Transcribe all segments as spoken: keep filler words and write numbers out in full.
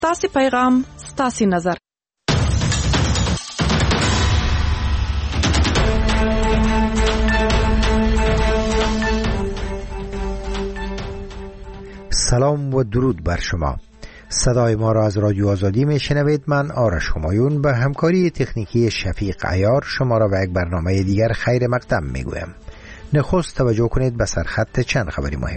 ستاسي پیغام ستاسي نظر. سلام و درود بر شما. صدای ما را از رادیو آزادی می شنوید. من آرش همایون به همکاری تکنیکی شفیق عیار شما را به یک برنامه دیگر خیر مقدم می گویم. نخست توجه کنید به سرخط چند خبری مهم.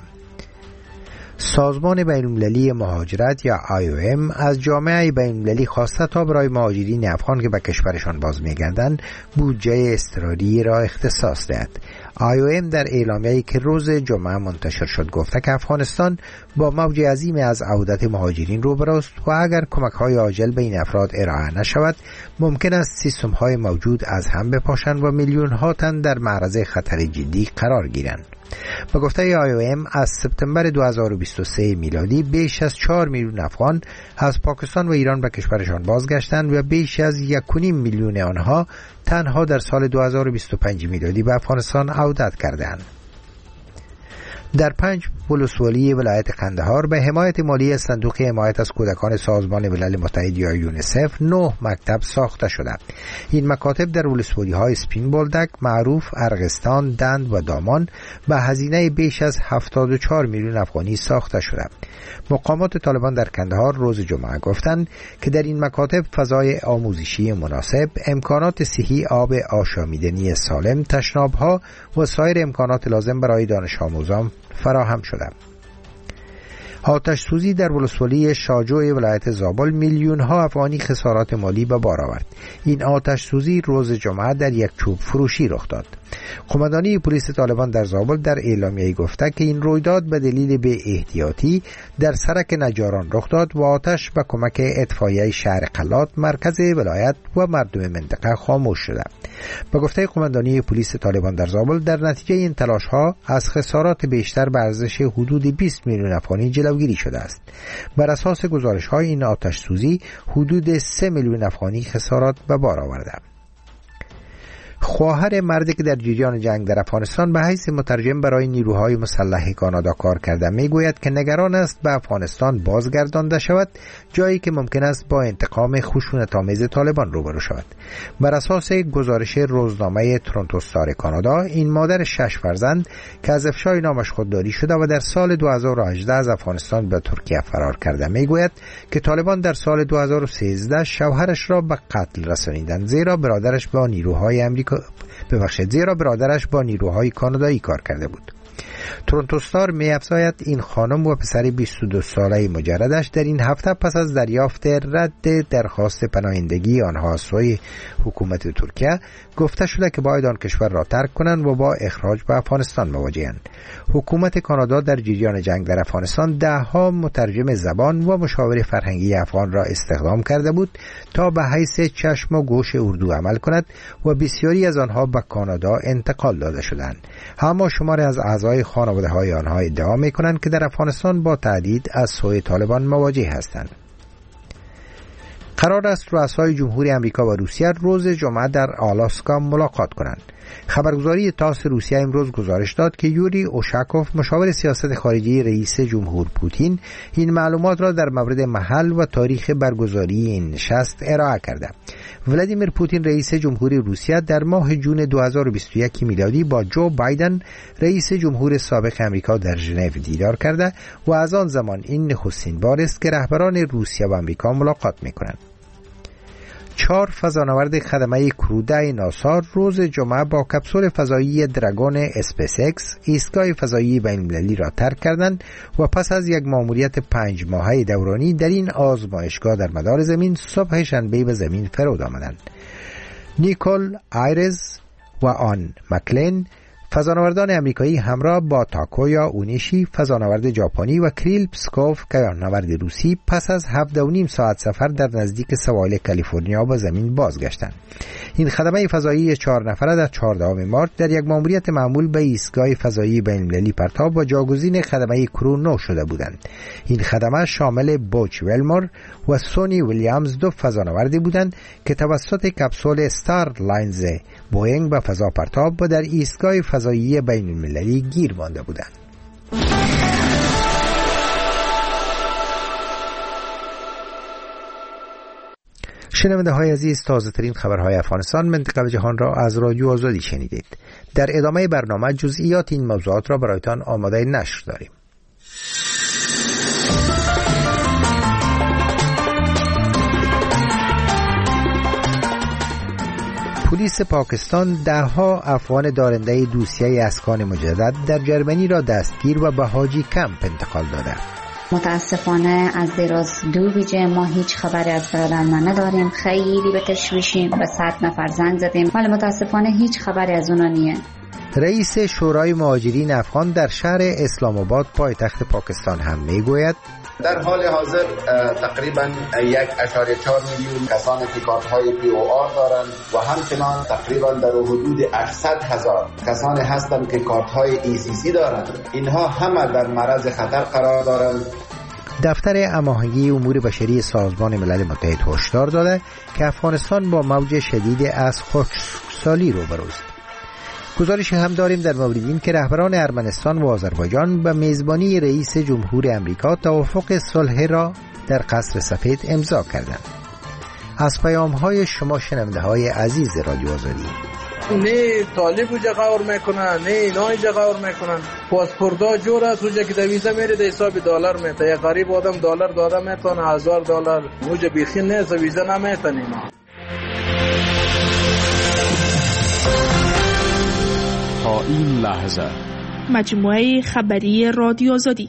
سازمان بین‌المللی مهاجرت یا آی او ام از جامعه بین‌المللی خواسته تا برای مهاجرین افغان که به کشورشان باز می‌گردند بودجه اضطراری را اختصاص دهد. آی او ام در اعلامیه‌ای که روز جمعه منتشر شد گفته که افغانستان با موج عظیمی از عودت مهاجرین روبروست و اگر کمک‌های عاجل به این افراد ارائه نشود ممکن است سیستم‌های موجود از هم بپاشند و میلیون‌ها تن در معرض خطر جدی قرار گیرند. به گفته آی او ام از سپتامبر دو هزار و بیست و سه میلادی بیش از چهار میلیون افغان از پاکستان و ایران به کشورشان بازگشتند و بیش از یک و نیم میلیون آنها تنها در سال دو هزار و بیست و پنج میلادی به افغانستان عودت کردند. در پنج ولسوالی ولایت قندهار به حمایت مالی صندوق حمایت از کودکان سازمان ملل متحد یا یونیسف نه مکتب ساخته شده. این مکاتب در ولسوالی های سپین بولدک، معروف، ارغستان، دند و دامان به هزینه بیش از هفتاد و چهار میلیون افغانی ساخته شده. مقامات طالبان در قندهار روز جمعه گفتند که در این مکاتب فضای آموزشی مناسب، امکانات صحی، آب آشامیدنی سالم، تشناب‌ها و سایر امکانات لازم برای دانش آموزان فراهم شده. آتش سوزی در ولسوالی شاجوی ولایت زابل میلیون ها افغانی خسارات مالی به بار آورد. این آتش سوزی روز جمعه در یک چوب فروشی رخ داد. قماندانی پلیس طالبان در زابل در اعلامیه گفته که این رویداد به دلیل بی احتیاطی در سرک نجاران رخ داد و آتش به کمک اطفائیه شهر قلات مرکز ولایت و مردم منطقه خاموش شده. به گفته قماندانی پلیس طالبان در زابل در نتیجه این تلاش ها از خسارات بیشتر به ارزش حدود بیست میلیون افغانی جلوگیری شده است. بر اساس گزارش های این آتش سوزی حدود سه میلیون افغانی خسارات به بار آورده. خواهر مردی که در جریان جنگ در افغانستان به حیث مترجم برای نیروهای مسلح کانادا کار کرده میگوید که نگران است به افغانستان بازگردانده شود، جایی که ممکن است با انتقام خشونت‌آمیز طالبان روبرو شود. بر اساس گزارش روزنامه تورنتو استار کانادا، این مادر شش فرزند که از افشای نامش خودداری شده و در سال دو هزار و هجده از افغانستان به ترکیه فرار کرده میگوید که طالبان در سال دو هزار و سیزده شوهرش را به قتل رسانیدند، زیرا برادرش با نیروهای امریکا ببخشید زیرا برادرش با نیروهای کانادایی کار کرده بود. تورنتو استار می افزاید این خانم و پسر بیست و دو ساله مجردش در این هفته پس از دریافت رد درخواست پناهندگی آنها از سوی حکومت ترکیه گفته شده که باید آن کشور را ترک کنند و با اخراج به افغانستان مواجهند. حکومت کانادا در جریان جنگ در افغانستان ده ها مترجم زبان و مشاور فرهنگی افغان را استخدام کرده بود تا به حیث چشم و گوش اردو عمل کند و بسیاری از آنها به کانادا انتقال داده شدند. اما شماری از اعضای خانواده های آنها ادعا می کنند که در افغانستان با تهدید از سوی طالبان مواجه هستند. قرار است رؤسای جمهوری امریکا و روسیه روز جمعه در آلاسکا ملاقات کنند. خبرگزاری تاس روسیه امروز گزارش داد که یوری اوشاکوف مشاور سیاست خارجی رئیس جمهور پوتین این معلومات را در مورد محل و تاریخ برگزاری این نشست ارائه کرده. ولادیمیر پوتین رئیس جمهوری روسیه در ماه جون دو هزار و بیست و یک میلادی با جو بایدن رئیس جمهور سابق امریکا در ژنو دیدار کرده و از آن زمان این نخستین بار است که رهبران روسیه و امریکا ملاقات می‌کنند. چهار فضانورد خدمه کرو ناسا روز جمعه با کپسول فضایی دراگون اسپیس اکس ایستگاه فضایی بین‌المللی را ترک کردند و پس از یک مأموریت پنج ماهه دورانی در این آزمایشگاه در مدار زمین صبح شنبه به زمین فرود آمدند. نیکول آیرز و آن مکلین فضانوردان امریکایی همراه با تاکویا اونیشی فضانورد ژاپنی و کریل پسکوف فضانورد روسی پس از هفت و نیم ساعت سفر در نزدیک سواحل کالیفرنیا به زمین بازگشتند. این خدمه فضایی چهار نفره در چهاردهم مارس در یک مأموریت معمول به ایستگاه فضایی بین‌المللی پرتاب و جاگزین خدمه کرو نو شده بودند. این خدمه شامل بوچ ولمور و سونی ویلیامز دو فضانوردی بودند که توسط کپسول استار لاینز بوئینگ به فضا پرتاب و در ایستگاه فضایی بین‌المللی گیر مانده بودند. بودند. ستاسي پیغام ستاسي نظر. شنونده های عزیز، تازه ترین خبرهای افغانستان، منطقه و جهان را از رادیو آزادی شنیدید. در ادامه برنامه جزئیات این موضوعات را برایتان آماده نشر داریم. پلیس پاکستان دهها افغان دارنده دوسیه اسکان مجدد در جرمنی را دستگیر و به حاجی کمپ انتقال داده. متاسفانه از دیروز دو بیجه ما هیچ خبری از برادران نداریم. خیلی به تشویشیم، به صد نفر زنگ زدیم ولی متاسفانه هیچ خبری از اونا نیه. رئیس شورای مهاجرین افغان در شهر اسلام آباد پایتخت پاکستان هم میگوید در حال حاضر تقریبا یک اشاره چهار میلیون کسانی که کارت های پی او آر دارند و همچنان تقریبا در حدود هشتصد هزار کسانی هستند که کارت های ای سی سی دارند. اینها همه در معرض خطر قرار دارند. دفتر هماهنگی امور بشری سازمان ملل متحد هشدار داده که افغانستان با موج شدید از خشکسالی روبروست. گزارش هم داریم در مورد این که رهبران ارمنستان و آذربایجان به میزبانی رئیس جمهور امریکا توافق صلح را در قصر سفید امضا کردند. از پیام‌های شما شنونده های عزیز رادیو آزادی. نه طالب اوجا غور میکنن، نه اینا اینجا غور میکنن. پاسپورتا جور است اوجا که دویزه میره در حساب دلار میته. یک غریب آدم دلار داده میتونه هزار دلار اوجا بیخی نیست ویزه نمیتونه اینا. تا این لحظه مجموعه خبری رادیو آزادی.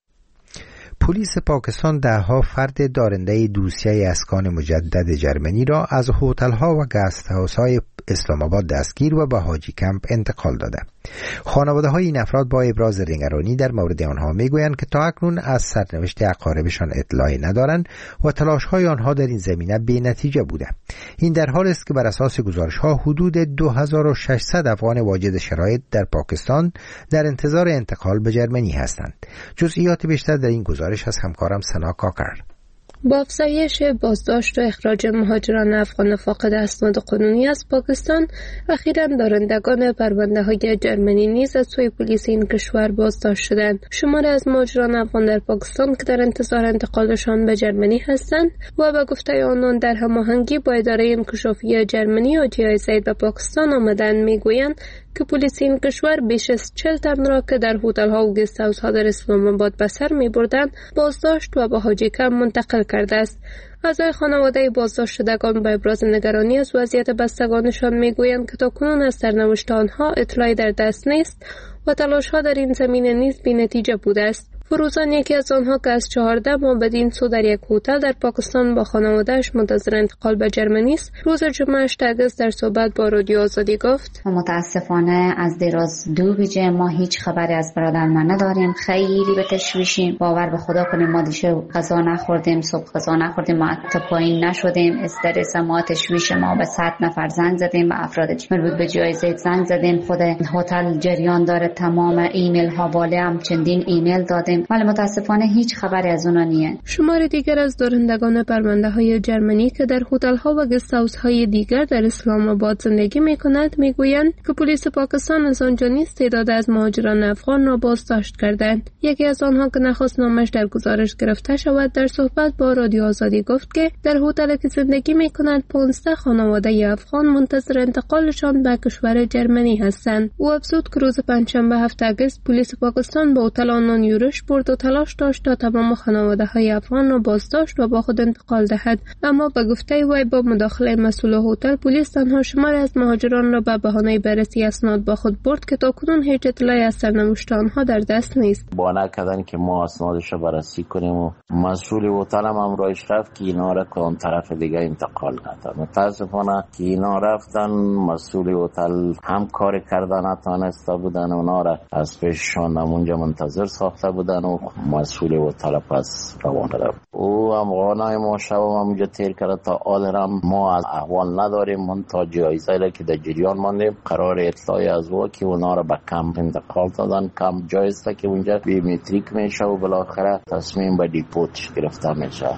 پلیس پاکستان دهها فرد دارنده دوسیه اسکان مجدد جرمنی را از هتل‌ها و گست هاوس‌های اسلام آباد دستگیر و به حاجی کمپ انتقال داده. خانواده‌های این افراد با ابراز نگرانی در مورد آنها میگویند که تا اکنون از سرنوشت اقاربشان اطلاعی ندارند و تلاش‌های آنها در این زمینه بی‌نتیجه بوده. این در حالی است که بر اساس گزارش‌ها حدود دو هزار و ششصد افغان واجد شرایط در پاکستان در انتظار انتقال به جرمنی هستند. جزئیات بیشتر در این گزارش از همکارم سنا کاکر. با افزایش بازداشت و اخراج مهاجران افغان فاقد اسناد قانونی از پاکستان، اخیراً دارندگان پرونده‌های جرمنی نیز از سوی پلیس این کشور بازداشت شدند. شماری از مهاجران افغان در پاکستان که در انتظار انتقالشان به جرمنی هستند و به گفته آنان در هماهنگی با اداره انکشافی جرمنی و جی آی زد به پاکستان آمدند، میگویند که پلیس این کشور بیش از چهل تن را که در هتل‌ها و گست هاوس‌ها در اسلام آباد به سر می‌بردند بازداشت و به حاجی کمپ منتقل کرده است. اعضای خانواده بازداشت شدگان با ابراز نگرانی از وضعیت بستگانشان میگویند که تاکنون از سرنوشت آنها اطلاعی در دست نیست و تلاش‌ها در این زمینه نیز بی‌نتیجه بوده است. فروزان، یکی از آنها که از چهارده ماه بدین سو در یک هتل در پاکستان با خانواده‌اش منتظر انتقال به جرمنی است، روز جمعه هشتم اگست در صحبت با رادیو آزادی گفت: متاسفانه از دیروز دو بیجه ما هیچ خبری از برادران نداریم. خیلی به تشویشیم. باور به خدا کنیم ما دیشب غذا نخوردیم، صبح غذا نخوردیم، ما حتی پایین نشدیم. استرس ما، تشویش ما، به صد نفر زنگ زدیم، به افراد مربوط به جی آی زد زنگ زدیم. خود هتل جریان داره، تمام ایمیل ها بالا هم چندین ایمیل دادیم ولی متاسفانه هیچ خبری از اونا نیه. شمار دیگر از دارندگان پرونده‌های جرمنی که در هتل‌ها و گست هاوس‌های دیگر در اسلام آباد زندگی می‌کنند میگویند که پلیس پاکستان از آنجا نیز تعداد از مهاجران افغان را بازداشت کردند. یکی از آنها که نخواست نامش در گزارش گرفته شود در صحبت با رادیو آزادی گفت که در هتلی که زندگی می‌کنند پانزده خانواده افغان منتظر انتقالشان به کشور جرمنی هستند. او افزود که روز پنجشنبه هفتم اگست پلیس پاکستان به هتل آنان یورش برد و تلاش داشت تا تمام خانواده‌های افغان را بازداشت و با خود انتقال دهد، اما به گفته وی با مداخله مسئول هتل پلیس تنها شماری از مهاجران را به بهانه بررسی اسناد با خود برد که تاکنون هیچ اطلاعی از سرنوشت آنها در دست نیست. بهانه کردن که ما اسنادش را بررسی کنیم و مسئول هتل هم امرایش رفت که اینا را کدام طرف دیگه انتقال نداد. متاسفانه که اینا رفتن مسئول هتل هم کار کردن نتونسته بودن، اونا را از پیششان اونجا منتظر ساخته بودن و مسئول هتل پس روانه رفت. او هم غانای ما شب هم اونجا تیر کرد. تا آل رم ما از احوال نداریم، من تا جایزه را که در جریان ماندیم قرار اطلاعی از او که اونا را به کمپ انتقال دادن. کمپ جایسته که اونجا بیومتریک میشه و بالاخره تصمیم به دیپورتش گرفته میشه.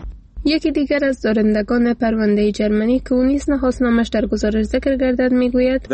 یکی دیگر از دارندگان پرونده جرمنی که او نیز نخواست نامش در گزارش ذکر گردد میگوید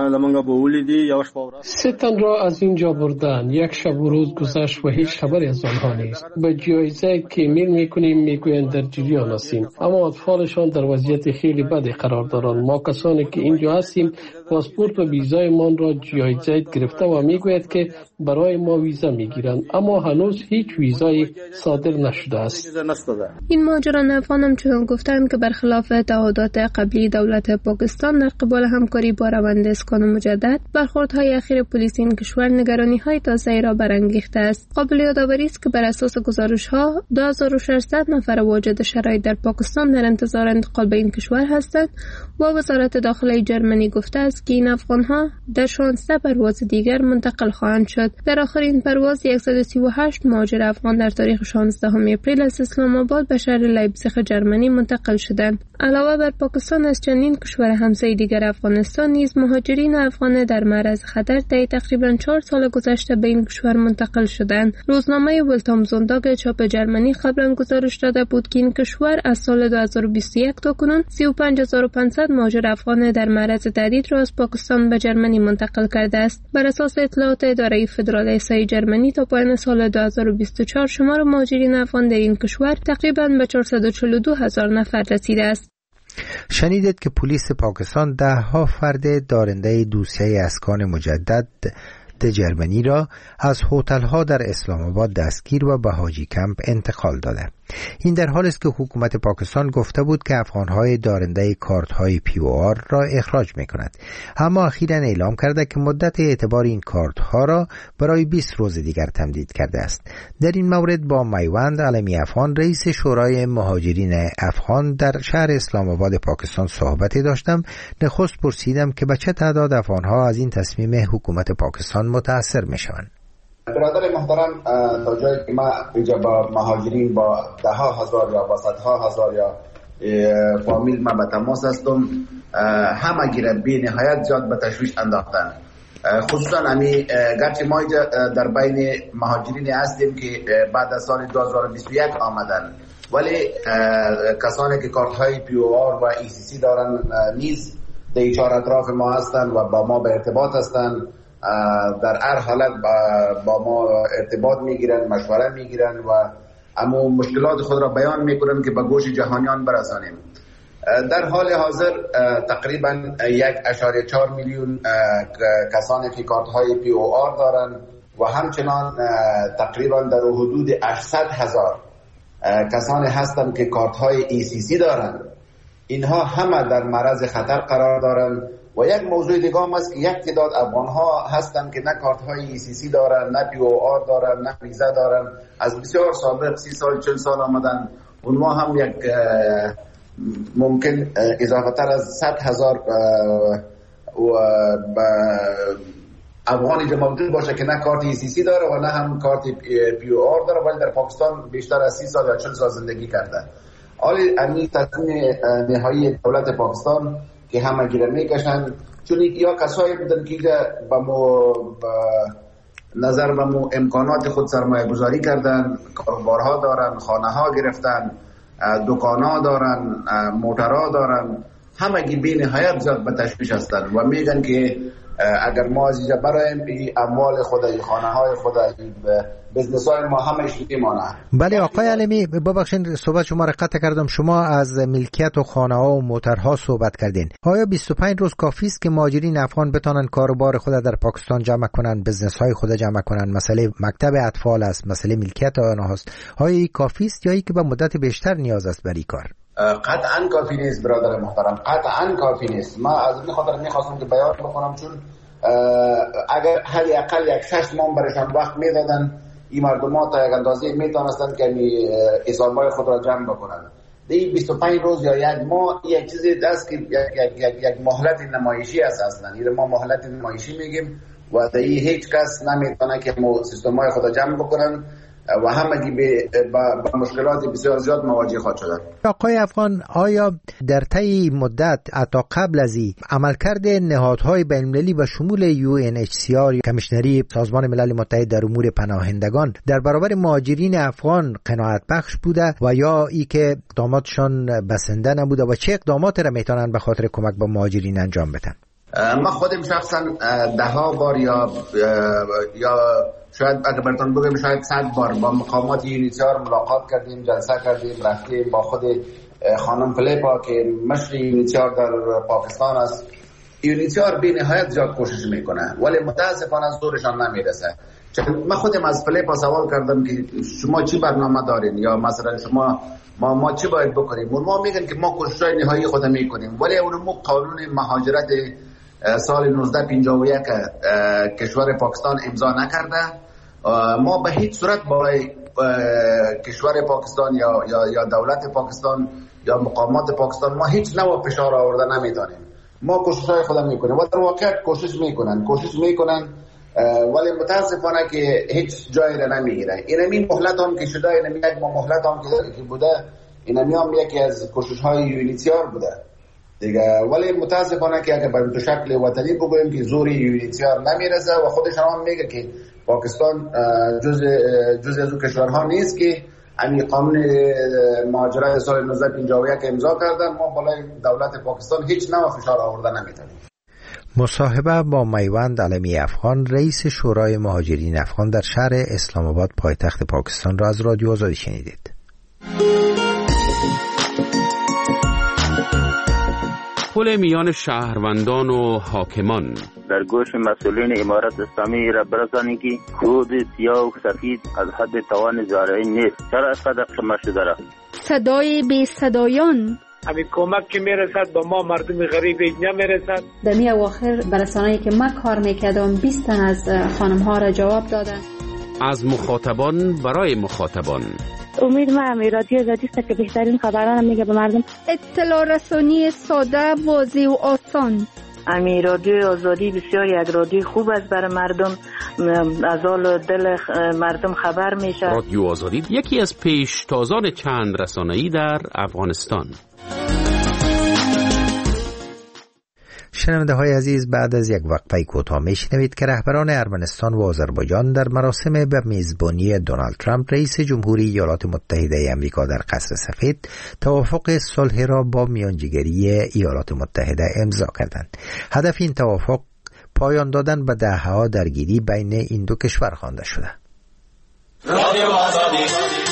سه تن را از اینجا بردن. یک شب و روز گذشت و هیچ خبری از آنها نیست. به جایزه که ایمیل میکنیم میگویند در جریان هستیم، اما اطفالشان در وضعیت خیلی بدی قرار دارند. ما کسانی که اینجا هستیم پاسپورت و ویزایمان را جایزه گرفته و میگوید که برای ما ویزا میگیرند، اما هنوز هیچ ویزایی صادر نشده است. این مهاجران افغان هم چون گفتند که برخلاف تعهدات قبلی دولت پاکستان در قبال همکاری با روند اسکان مجدد، برخوردهای اخیر پلیس این کشور نگرانی‌های تازه‌ای را برانگیخته است. قابل یادآوری است که بر اساس گزارش‌ها دو هزار و ششصد نفر واجد شرایط در پاکستان در انتظار انتقال به این کشور هستند و وزارت داخله جرمنی گفته است که این افغان‌ها در شانزده پرواز دیگر منتقل خواهند شد. در آخرین پرواز صد و سی و هشت مهاجر افغان در تاریخ شانزدهم اپریل از اسلام آباد به شهر لایپزیگ جرمنی منتقل شدند. علاوه بر پاکستان از چندین کشور همسایه دیگر افغانستان نیز مهاجرین افغان در معرض خطر طی تقریباً چهار سال گذشته به این کشور منتقل شدند. روزنامه ولتامزونداگ چاپ جرمنی قبلا گزارش داده بود که این کشور از سال دو هزار و بیست و یک تا کنون سی و پنج هزار و پانصد مهاجر افغان در معرض تهدید را از پاکستان به جرمنی منتقل کرده است. بر اساس اطلاعات اداره فدرال احصایی جرمنی تا پایان سال دو هزار و بیست و چهار شمار مهاجرین افغان در این کشور تقریباً به چهارصد و چهل و دو هزار نفر رسیده است. شنیدید که پلیس پاکستان ده ها فرد دارنده دوسیه اسکان مجدد جرمنی را از هتل‌ها در اسلام آباد دستگیر و به حاجی کمپ انتقال داده. این در حالی است که حکومت پاکستان گفته بود که افغان‌های دارنده کارت‌های پی او آر را اخراج می‌کند، اما اخیراً اعلام کرده که مدت اعتبار این کارت‌ها را برای بیست روز دیگر تمدید کرده است. در این مورد با میوند علمی افغان رئیس شورای مهاجرین افغان در شهر اسلام آباد پاکستان صحبتی داشتم. نخست پرسیدم که به چه تعداد افغان‌ها از این تصمیم حکومت پاکستان متأثر می‌شوند. برادر محترم، تا جایی که ما اینجا با مهاجرین با ده ها هزار یا با صدها هزار یا فامیل ما به تماس هستم، همه گیره بی نهایت زیاد به تشویش انداختن. خصوصا امی گرچه ما در بین مهاجرین هستیم که بعد از سال دو هزار و بیست و یک آمدن، ولی کسانی که کارت های پی او آر و ای سی سی دارن نیز در چهار اطراف ما هستن و با ما به ارتباط هستن. در هر حالت با ما ارتباط میگیرن، مشوره میگیرن و اما مشکلات خود را بیان میکنن که به گوش جهانیان برسانیم. در حال حاضر تقریبا یک اشاره چهار میلیون کسانی که کارت های پی او آر دارن و همچنان تقریبا در حدود هشتصد هزار کسانی هستن که کارت های ای سی سی دارن. اینها همه در معرض خطر قرار دارن و یک موضوع دیگه هم است که یک تعداد افغان ها هستن که نه کارت های ای سی سی دارن، نه پی او آر دارن، نه ویزا دارن، از بسیار سابق سی سال چل سال آمدن. اونها هم یک ممکن اضافه تر از صد هزار افغانی که موجود باشه که نه کارت ای سی سی داره و نه هم کارت پی او آر داره، ولی در پاکستان بیشتر از سی سال یا چل سال زندگی کرده. حالی امی تصمیم نهایی دولت پاکستان که همه گیره میکشن، چون یا کسایی بودن که با مو نظر به مو امکانات خود سرمایه گذاری کردن، کاروبارها دارن، خانه ها گرفتن، دکان ها دارن، موترها دارن، همه گی بی نهایت زیاد به تشویش هستن و میگن که اگر ما از اینجا برایم اموال خود، خانه های خود، بزنس های ما همه میمانه. بله آقای علمی، ببخشید صحبت شما را قطع کردم. شما از ملکیت و خانه ها و موترها صحبت کردین. آیا بیست و پنج روز کافی است که مهاجرین افغان بتونن کاروبار خود در پاکستان جمع کنن، بزنس های خود جمع کنن؟ مسئله مکتب اطفال است، مسئله ملکیت آنها است. آیا این کافی است یا ای که به مدت بیشتر نیاز است برای کار؟ قطعا کافی نیست برادر محترم، قطعا کافی نیست. ما از این خاطر میخواستم که بیان بکنم، چون اگر حدی اقل یک شش ماه برشان وقت میدادن، این مردم ها تا یک اندازه میتونستن که حسابهای خود را جمع بکنن. دی بیست و پنج روز یا یک ماه یک چیزی است که یک یک یک مهلت نمایشی است. اصلا این ما مهلت نمایشی میگیم و دی هیچ کس نمیتونه که مو سیستم‌های خود را جمع بکنن. و همگی به با مشکلات بسیار زیاد مواجه خواهد شدند. آقای افغان، آیا در طی مدت حتی قبل از این عملکرد نهادهای بین‌المللی و شمول یو ان اچ سی آر کمیشنری سازمان ملل متحد در امور پناهندگان در برابر مهاجرین افغان قناعت بخش بوده و یا ای که اقداماتشان بسنده نبوده و چه اقدامات را میتونن به خاطر کمک به مهاجرین انجام بدن؟ ما خودم شخصا ده ها بار یا یا شاید اگر براتون بگم شاید صد بار با مقامات یونیسیار ملاقات کردیم، جلسه کردیم، رفتیم با خود خانم فلیپا که مشر یونیسیار در پاکستان است. یونیسیار بی نهایت زیاد کوشش میکنه ولی متاسفانه زورشان نمیرسه. من خودم از فلیپا سوال کردم که شما چی برنامه دارین یا مثلا شما ما ما چی باید بکنیم؟ ما میگن که ما کوشش‌های نهایی خود میکنیم ولی اون قانون مهاجرت سال نوزده پنجاه و یک کشور پاکستان امضا نکرده. ما به هیچ صورت برای کشور پاکستان یا یا یا دولت پاکستان یا مقامات پاکستان ما هیچ نوع فشار آورده نمیتونیم. ما کوشش‌های خود میکنیم و در واقع کوشش میکنن کوشش میکنن ولی متاسفانه که هیچ جایی را نمیگیره. اینمی مهلت هم که شده، اینمی یک مهلت هم که بوده، اینمی هم یکی از کوشش‌های یونیسیار بوده دیگه. ولی متاسفانه که اگر به شکل وطنی بگویم که زوری یونیسیار نمیرسه و خودشان هم میگه که پاکستان جز جز از اون کشورها نیست که همین قانون مهاجرت سال نوزده پنجاه و یک امضا کردن. ما بالای دولت پاکستان هیچ نوع فشار آورده نمیتونیم. مصاحبه با میوند علمی افغان، رئیس شورای مهاجرین افغان در شهر اسلام آباد پایتخت پاکستان را از رادیو آزادی شنیدید. پل میان شهروندان و حاکمان در گوش مسئولین امارت اسلامی را برسانید که خود سیاه و سفید از حد توان زارعین نیست. چرا اسقدر شما شده را صدای بی صدایان همین کمک که میرسد با ما مردم غریب نمیرسد. در می اواخر برسانه‌ای که من کار میکردم بیست تن از خانم ها را جواب دادن. از مخاطبان برای مخاطبان. امید ما رادیو آزادی است که بهترین خبران میگه به مردم. اطلاع رسانی ساده، واضح و آسان. امی رادیو آزادی بسیار یک رادیو خوب است برای مردم، از حال دل مردم خبر میشه. رادیو آزادی یکی از پیشتازان چند رسانه‌ای در افغانستان. شنونده های عزیز، بعد از یک وقفه کوتاه میشنوید که رهبران ارمنستان و آذربایجان در مراسم به میزبانی دونالد ترامپ رئیس جمهوری ایالات متحده آمریکا در قصر سفید توافق صلح را با میانجیگری ایالات متحده امضا کردند. هدف این توافق پایان دادن به دهه‌ها درگیری بین این دو کشور خوانده شده. رادیو آزادی.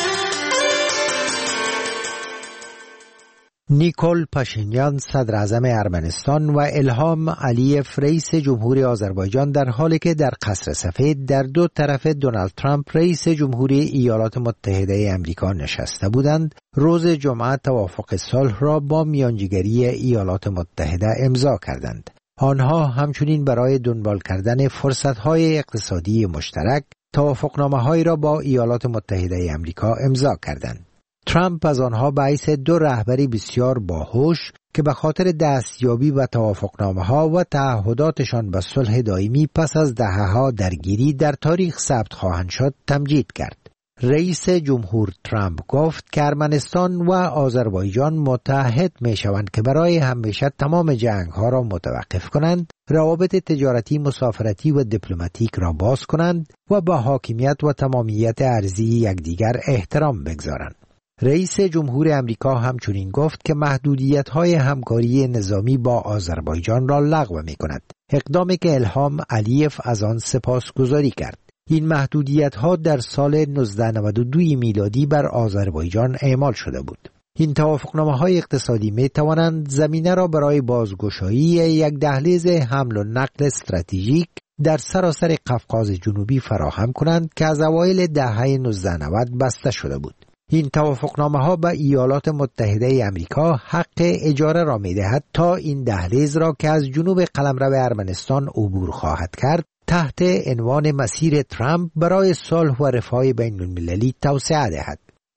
نیکول پاشینیان صدر اعظم ارمنستان و الهام علیف رئیس جمهوری آذربایجان در حالی که در قصر سفید در دو طرف دونالد ترامپ رئیس جمهوری ایالات متحده آمریکا نشسته بودند، روز جمعه توافق صلح را با میانجیگری ایالات متحده امضا کردند. آنها همچنین برای دنبال کردن فرصت‌های اقتصادی مشترک توافقنامه‌هایی را با ایالات متحده آمریکا امضا کردند. ترامپ از آنها باعث دو رهبری بسیار باهوش که به خاطر دستیابی و توافقنامه‌ها و تعهداتشان به صلح دائمی پس از دهه‌ها درگیری در تاریخ ثبت خواهند شد تمجید کرد. رئیس جمهور ترامپ گفت که ارمنستان و آذربایجان متحد می‌شوند که برای همیشه تمام جنگ‌ها را متوقف کنند، روابط تجارتی، مسافرتی و دیپلماتیک را باز کنند و با حاکمیت و تمامیت ارضی یکدیگر احترام بگذارند. رئیس جمهور امریکا همچنین گفت که محدودیت‌های همکاری نظامی با آذربایجان را لغو می‌کند، اقدامی که الهام علیف از آن سپاسگزاری کرد. این محدودیت‌ها در سال نوزده نود و دو میلادی بر آذربایجان اعمال شده بود. این توافقنامه‌های اقتصادی می‌توانند زمینه را برای بازگشایی یک دهلیز حمل و نقل استراتژیک در سراسر قفقاز جنوبی فراهم کنند که از اوایل دهه نوزده نود بسته شده بود. این توافقنامه‌ها به ایالات متحده آمریکا حق اجاره را می‌دهد تا این دهلیز را که از جنوب قلمرو ارمنستان عبور خواهد کرد تحت عنوان مسیر ترامپ برای صلح و رفاه بین‌المللی توسعه دهد.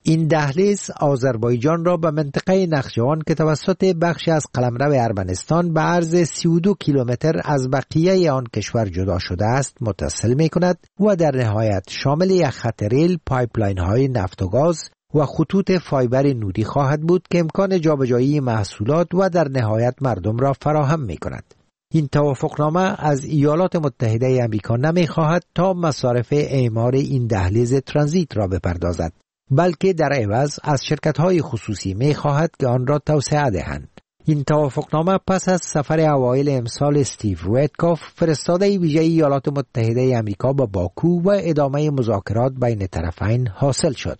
این دهلیز آذربایجان را به منطقه نخجوان که توسط بخشی از قلمرو ارمنستان به عرض سی و دو کیلومتر از بقیه آن کشور جدا شده است متصل می کند و در نهایت شامل یک خط ریل، پایپلاین های نفت و گاز و خطوط فایبر نودی خواهد بود که امکان جابجایی محصولات و در نهایت مردم را فراهم می کند. این توافقنامه از ایالات متحده آمریکا نمی خواهد تا مصارف اعمار این دهلیز ترانزیت را بپردازد، بلکه در عوض از شرکت‌های خصوصی می خواهد که آن را توسعه دهند. این توافقنامه پس از سفر اوایل امسال استیو ویتکاف، فرستاده ویژه ایالات متحده آمریکا به باکو و ادامه مذاکرات بین طرفین حاصل شد.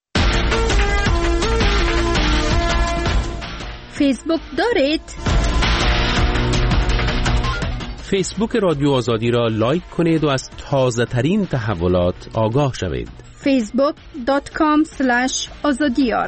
فیسبوک دارید؟ فیسبوک رادیو آزادی را لایک کنید و از تازه ترین تحولات آگاه شوید. فیسبوک دات کام اسلش آزادیار.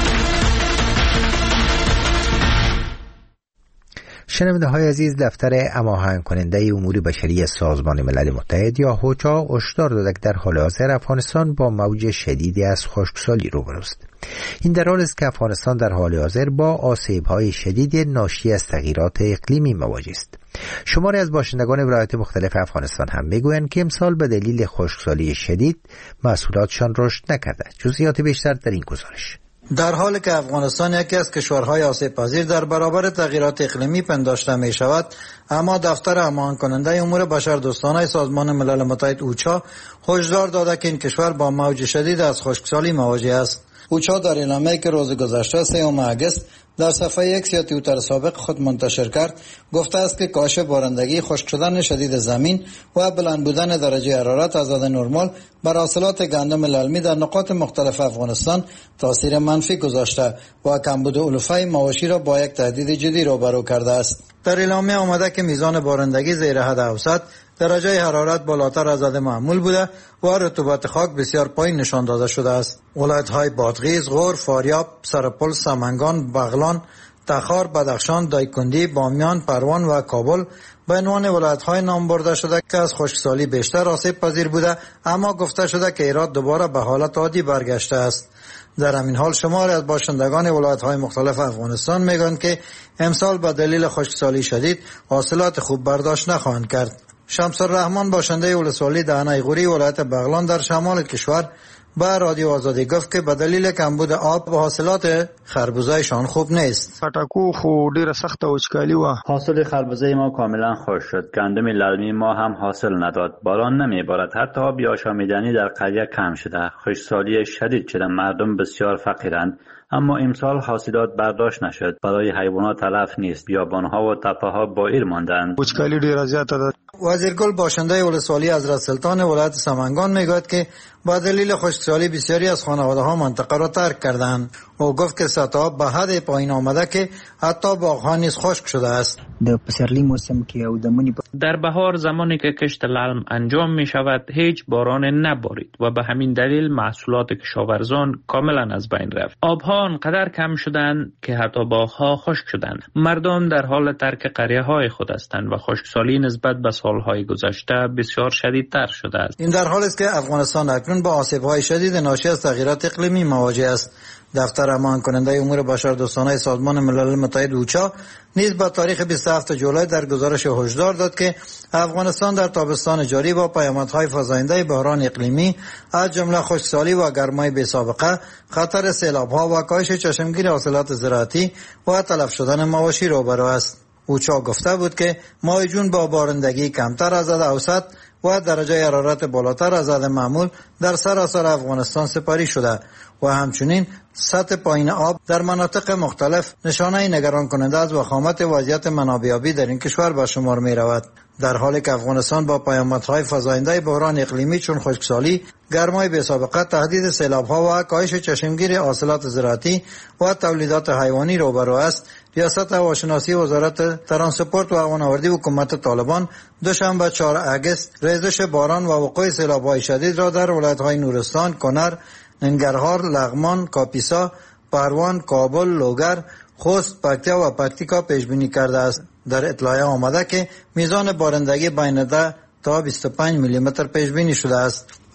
شنونده های عزیز، دفتر هماهنگ کننده امور بشری سازمان ملل متحد یا اوچا هشدار داده که در حال حاضر افغانستان با موج شدیدی از خشکسالی روبروست. این در حالی است که افغانستان در حال حاضر با آسیب‌های شدید ناشی از تغییرات اقلیمی مواجه است. شماری از باشندگان ولایات مختلف افغانستان هم میگویند که امسال به دلیل خشکسالی شدید محصولاتشان رشد نکرده. جزئیات بیشتر در این گزارش. در حالی که افغانستان یکی از کشورهای آسیب پذیر در برابر تغییرات اقلیمی پنداشته می شود، اما دفتر هماهنگ کننده امور بشردوستانه سازمان ملل متحد اوچا هشدار داده که این کشور با موج شدید از خشکسالی مواجه است. اوچا در اعلامیه‌ای که روز گذشته سوم اگست در صفحه ایکس یا توییتر سابق خود منتشر کرد، گفته است که کاهش بارندگی، خشک شدن شدید زمین و بلند بودن درجه حرارت از حد نرمال بر حاصلات گندم للمی در نقاط مختلف افغانستان تاثیر منفی گذاشته و کمبود علوفه مواشی را با یک تهدید جدی روبرو کرده است. در اعلامیه آمده که میزان بارندگی زیر حد اوسط، درجه حرارت بالاتر از حد معمول بوده و رطوبت خاک بسیار پایین نشان داده شده است. ولایت‌های بادغیس، غور، فاریاب، سرپل، سمنگان، بغلان، تخار، بدخشان، دایکندی، بامیان، پروان و کابل به عنوان ولایت‌های نام برده شده که از خشکسالی بیشتر آسیب پذیر بوده، اما گفته شده که هرات دوباره به حالت عادی برگشته است. در همین حال شماری از باشندگان ولایت‌های مختلف افغانستان میگویند که امسال به دلیل خشکسالی شدید حاصلات خوب برداشت نخواهند کرد. شمس الرحمن باشنده ولسوالی دهنه غوری ولایت بغلان در شمال کشور به رادیو آزادی گفت که به دلیل کمبود آب و حاصلات خربوزه‌شان خوب نیست. پټکو خو ډیره سخته وچکالي و. حاصل خربوزه ما کاملا خشک شد. گندم للمی ما هم حاصل نداد. باران نمیبارد. حتی آب آشامیدنی در قریه کم شده. خشکسالی شدید شده. مردم بسیار فقیرند. اما امسال حاصلات برداشت نشد. برای حیوانات تلف نیست. بیابان‌ها و تپه‌ها بائر ماندند. وچکالي ډیره زیاته ده. وزیرگل باشنده ولسوالی حضرت سلطان ولایت سمنگان میگوید که با دلیل خشکسالی بسیاری از خانواده‌ها منطقه را ترک کردند. او گفت که سطح آب به حد پایین آمده که حتی باغ‌ها نیز خشک شده است. در پسرلی موسم که او دمونی در بهار زمانی که کشت للم انجام می شود هیچ باران نبارید و به همین دلیل محصولات کشاورزان کاملا از بین رفت. آبها انقدر کم شدند که حتی باغ‌ها خشک شدند. مردم در حال ترک قریه‌های خود هستند و خشکسالی نسبت به سالهای گذشته بسیار شدیدتر شده است. این در حالی است که افغانستان اکنون با آسیب‌های شدید ناشی از تغییرات اقلیمی مواجه است. دفتر هماهنگ کننده امور بشردوستانه سازمان ملل متحد اوچا نیز با تاریخ بیست و هفتم جولای در گزارش هشدار داد که افغانستان در تابستان جاری با پیامدهای فزاینده بحران اقلیمی از جمله خشکسالی و گرمای بی‌سابقه، خطر سیلاب‌ها و کاهش چشمگیر حاصلات زراعتی و تلف شدن مواشی روبرو است. اوچا گفته بود که ماه جون با بارندگی کمتر از حد اوسط و درجه حرارت بالاتر از حد معمول در سراسر افغانستان سپاری شده و همچنین سطح پایین آب در مناطق مختلف نشانه نگران کننده از وخامت وضعیت منابع‌یابی در این کشور به شمار می رود. در حالی که افغانستان با پیامدهای فزاینده بحران اقلیمی چون خشکسالی، گرمای بی‌سابقه، تهدید سیلاب‌ها و کاهش چشمگیر حاصلات زراعتی و تولیدات حیوانی روبرو است، ریاست هواشناسی وزارت ترانسپورت و هوانوردی حکومت طالبان دوشنبه چهارم اگست ریزش باران و وقوع سیلاب‌های شدید را در ولایت‌های نورستان، کنر، ننگرهار، لغمان، کاپیسا، پروان، کابل، لوگر، خوست، پکتیا و پکتیکا پیش بینی کرده است. در اطلاع آمده که میزان بارندگی بین ده تا بیست و پنج میلی متر پیش بینی شده است.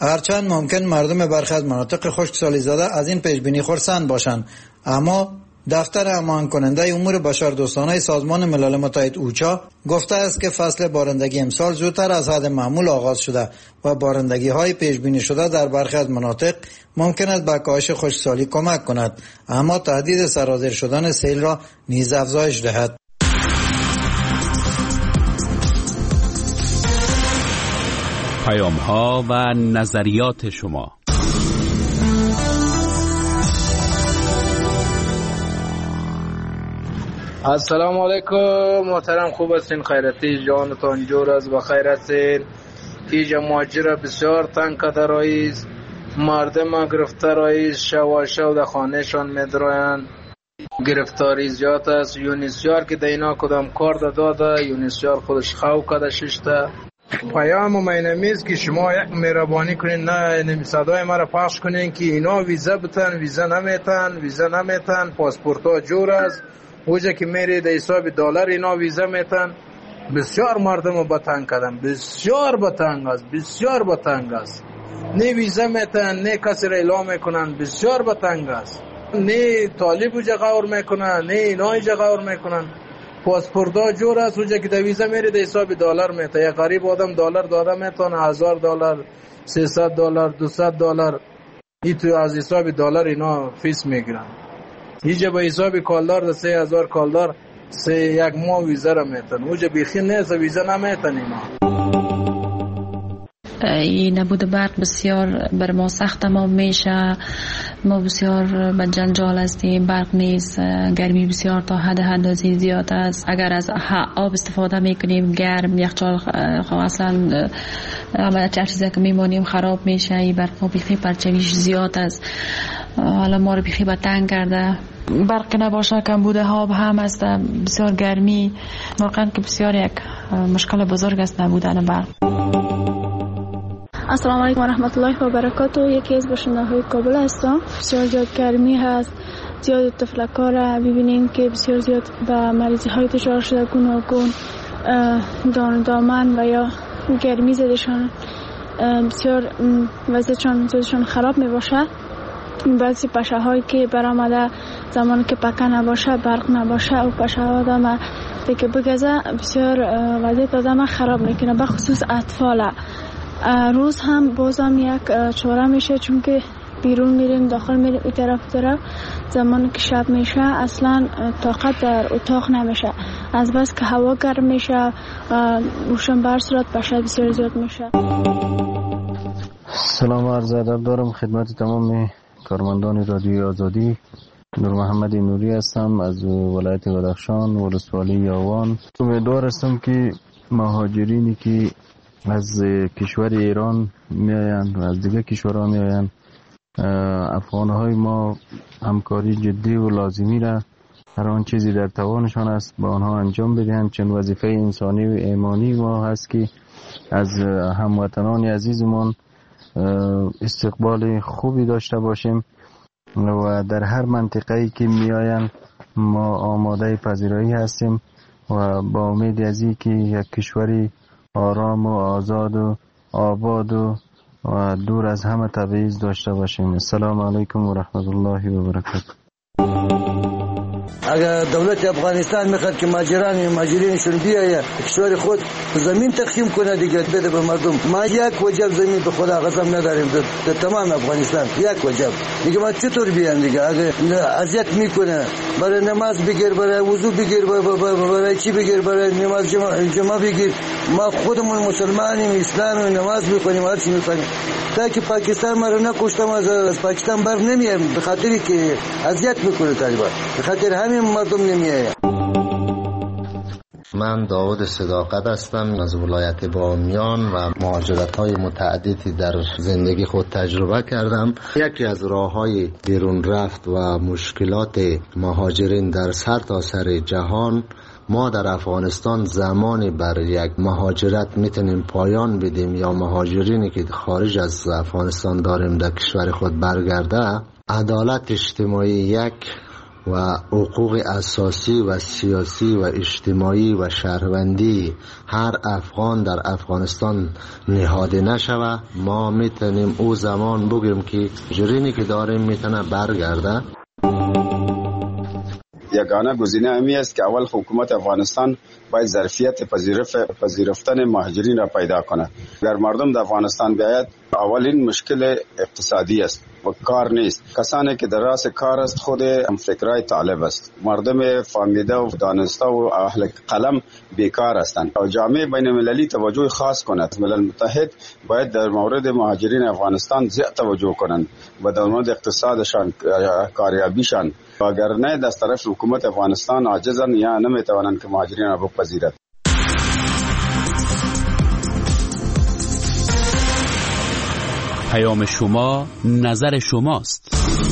هرچند ممکن مردم برخی از مناطق خشکسالی زده از این پیشبینی خرسند باشند، اما دفتر امان کننده امور بشردوستانه سازمان ملل متحد اوچا گفته است که فصل بارندگی امسال زودتر از حد معمول آغاز شده و بارندگی های پیش بینی شده در برخی از مناطق ممکن است به کاهش خشکسالی کمک کند، اما تهدید سرازیر شدن سیل را نیز افزایش دهد. پیام ها و نظریات شما. السلام علیکم محترم، خوب هستین؟ خیرتی جانتان جور از بخیر هستین؟ اینجا ماجرا بسیار تنگ کده رئیس، مردم گرفته رئیس، شو شو در خانهشان میدراین، گرفتاری زیاد است. یونیسیار که دینا کدام کار داده، یونیسیار خودش خو کده ششته. پیام مینمیز که شما یک مهربانی کنین، نه صدای ما را پخش کنین که اینا ویزا بتن، ویزا نمیتن، ویزا نمیتن، پاسپورت ها جور است. اوجا که میری در حساب دلار اینا ویزا میتن. بسیار مردم رو بتنگ کردن، بسیار بتنگ است، بسیار بتنگ است. نه ویزا میتن، نه کسی را اعلام میکنن، بسیار بتنگ است. نه طالب اوجا غور میکنن، نه اینا اوجا غور میکنن. پاسپورت ها جور است. اوجا که در ویزا میری در حساب دلار میتن. یک غریب آدم دلار داده میتن، هزار دلار، سیصد دلار، دویست دلار، این تو از حساب دلار اینا فیس میگیرن. اینجا به حساب کالدار ده سه هزار کالدار سه یک ماه ویزا را میتن. اوجا بیخی نیست، ویزا نمیتن اینا. این نبود برق بسیار بر ما سخت تمام میشه. ما بسیار به جنجال هستیم، برق نیست، گرمی بسیار تا حد حدازی زیاد است. اگر از آب استفاده میکنیم گرم، یخچال اصلا همه چه چیزی که میمانیم خراب میشه. این برق ما بیخی پرچویش زیاد است. حالا ما رو بیخی به تنگ کرده. برق نباشه کم بوده آب هم است، بسیار گرمی، واقعا که بسیار یک مشکل بزرگ است نبودن برق. السلام علیکم و رحمت الله و برکاته. یکی از باشنده‌های کابل هستم. بسیار زیاد گرمی هست، زیاد تفلک‌ها را ببینیم که بسیار زیاد به مریضی های دچار شده، گوناگون دان دامن و یا گرمی زدشان بسیار وضعشان زدشان خراب می باشد. بعضی پشه هایی که برآمده زمانی که پکه نباشه، برق نباشه و پشه ها آدم دیگه بگذه بسیار وضعیت آدم خراب میکنه، به خصوص اطفال. روز هم بازم یک چاره میشه، چون که بیرون میریم داخل میریم این طرف طرف. زمانی که شب میشه اصلا طاقت در اتاق نمیشه، از بس که هوا گرم میشه، روشن بر صورت پشه بسیار زیاد میشه. سلام و عرض ادب دارم خدمت تمام کارمندان رادیوی آزادی. نور محمد نوری هستم از ولایت بدخشان، ولسوالی یاوان. امیدوار هستم که مهاجرینی که از کشور ایران میآیند و از دیگه کشورها میآیند، افغانهای ما همکاری جدی و لازمی را هر آن چیزی در توانشان است با آنها انجام بدهند، چون وظیفه انسانی و ایمانی ما هست که از هموطنان عزیزمان استقبال خوبی داشته باشیم و در هر منطقه‌ای که میآیند ما آماده پذیرایی هستیم و با امید از این که یک کشوری آرام و آزاد و آباد و و دور از همه تبعیض داشته باشیم. السلام علیکم و رحمت الله و برکاته. اگر دولت افغانستان میخواد که ماجران ماجرینشون بیایه کشور خود زمین تقسیم کنه دیگه بده به مردم. ما یک وجب زمین به خدا قسم نداریم در تمام افغانستان، یک وجب دیگه. ما چطور بیان دیگه؟ اگر اذیت میکنه برای نماز بگیر، برای وضو بگیر، برای چی بگیر، برای نماز جمعه, جمعه بگیر. ما خودمون مسلمانیم، اسلام نماز میکنیم، هر چی میکنیم. تا که پاکستان ما رو نکشتم از پاکستان بر نمیایم به خاطری که اذیت میکنه طالبان، به خاطر همین مردم نمیایم. من داود صداقت هستم از ولایت بامیان و مهاجرت‌های متعددی در زندگی خود تجربه کردم. یکی از راه‌های بیرون رفت و مشکلات مهاجرین در سرتاسر جهان، ما در افغانستان زمانی بر یک مهاجرت میتونیم پایان بدیم یا مهاجرینی که خارج از افغانستان داریم در کشور خود برگرده، عدالت اجتماعی یک و حقوق اساسی و سیاسی و اجتماعی و شهروندی هر افغان در افغانستان نهاده نشوه، ما میتونیم او زمان بگیم که جرینی که داریم میتونه برگرده. یگانه گزینه امی است که اول حکومت افغانستان باید ظرفیت پذیرفتن مهاجرین را پیدا کنه. اگر مردم در افغانستان بیاید، اولین مشکل اقتصادی است و کار نیست. کسانی که در راس کار است خود هم فکرای طالب است. مردم فهمیده و دانسته و اهل قلم بیکار هستند. و جامعه بین المللی توجه خاص کند. ملل متحد باید در مورد مهاجرین افغانستان زیاد توجه کنند و در مورد اقتصادشان، کاریابیشان. و اگر نه از طرف حکومت افغانستان عاجزن یا نمیتوانند که مهاجرین را بپذیرد. پیام شما، نظر شماست.